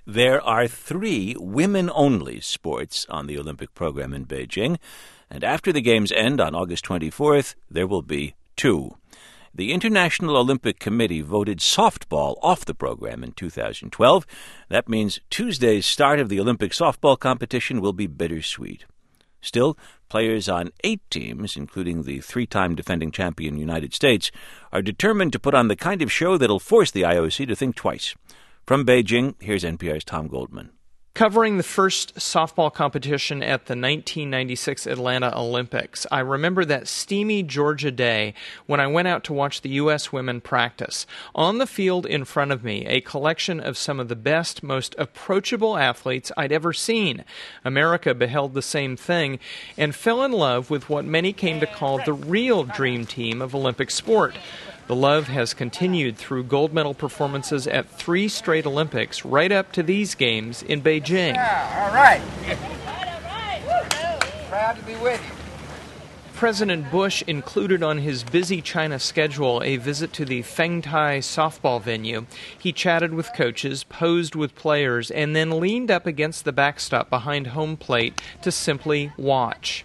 There are 3 women-only sports on the Olympic program in Beijing, and after the Games end on August 24th, there will be 2. The International Olympic Committee voted softball off the program in 2012. That means Tuesday's start of the Olympic softball competition will be bittersweet. Still, players on 8 teams, including the 3-time defending champion United States, are determined to put on the kind of show that'll force the IOC to think twice. From Beijing, here's NPR's Tom Goldman. Covering the first softball competition at the 1996 Atlanta Olympics, I remember that steamy Georgia day when I went out to watch the U.S. women practice. On the field in front of me, a collection of some of the best, most approachable athletes I'd ever seen. America beheld the same thing and fell in love with what many came to call the real dream team of Olympic sport. The love has continued through gold medal performances at 3 straight Olympics, right up to these games in Beijing. Yeah, all right. Proud to be with you. President Bush included on his busy China schedule a visit to the Fengtai softball venue. He chatted with coaches, posed with players, and then leaned up against the backstop behind home plate to simply watch.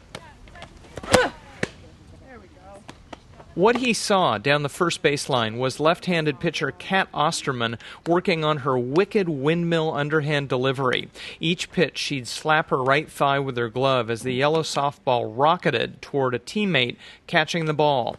What he saw down the first baseline was left-handed pitcher Kat Osterman working on her wicked windmill underhand delivery. Each pitch, she'd slap her right thigh with her glove as the yellow softball rocketed toward a teammate catching the ball.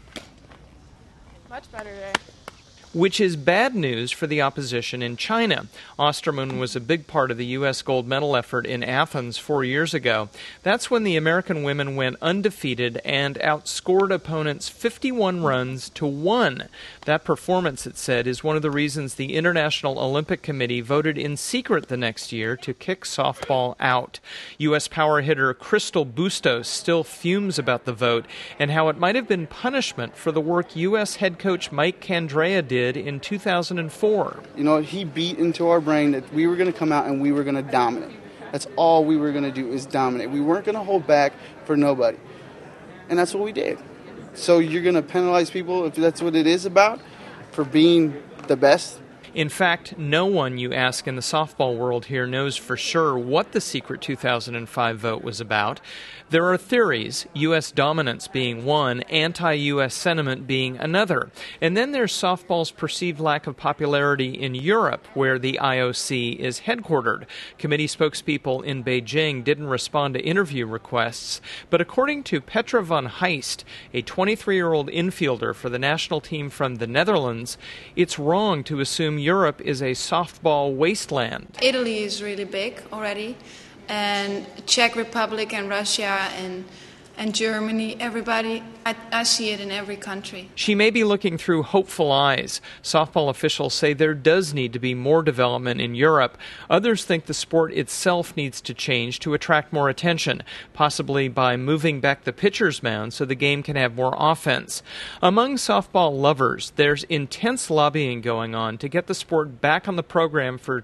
Much better day. Which is bad news for the opposition in China. Osterman was a big part of the U.S. gold medal effort in Athens 4 years ago. That's when the American women went undefeated and outscored opponents 51 runs to 1. That performance, it said, is one of the reasons the International Olympic Committee voted in secret the next year to kick softball out. U.S. power hitter Crystal Bustos still fumes about the vote and how it might have been punishment for the work U.S. head coach Mike Candrea did in 2004. You know, he beat into our brain that we were going to come out and we were going to dominate. That's all we were going to do is dominate. We weren't going to hold back for nobody. And that's what we did. So you're going to penalize people, if that's what it is about, for being the best? In fact, no one you ask in the softball world here knows for sure what the secret 2005 vote was about. There are theories, U.S. dominance being one, anti-U.S. sentiment being another. And then there's softball's perceived lack of popularity in Europe, where the IOC is headquartered. Committee spokespeople in Beijing didn't respond to interview requests, but according to Petra van Heist, a 23-year-old infielder for the national team from the Netherlands, it's wrong to assume Europe is a softball wasteland. Italy is really big already, and Czech Republic and Russia and Germany, everybody, I see it in every country. She may be looking through hopeful eyes. Softball officials say there does need to be more development in Europe. Others think the sport itself needs to change to attract more attention, possibly by moving back the pitcher's mound so the game can have more offense. Among softball lovers, there's intense lobbying going on to get the sport back on the program for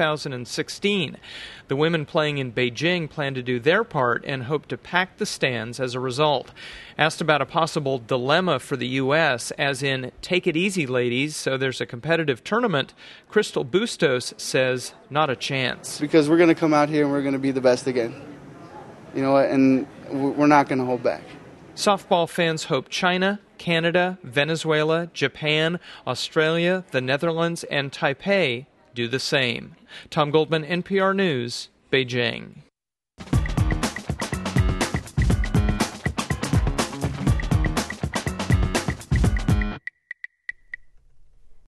2016. The women playing in Beijing plan to do their part and hope to pack the stands as a result. Asked about a possible dilemma for the U.S., as in, take it easy, ladies, so there's a competitive tournament, Crystal Bustos says, not a chance. Because we're going to come out here and we're going to be the best again. You know what? And we're not going to hold back. Softball fans hope China, Canada, Venezuela, Japan, Australia, the Netherlands, and Taipei do the same. Tom Goldman, NPR News, Beijing.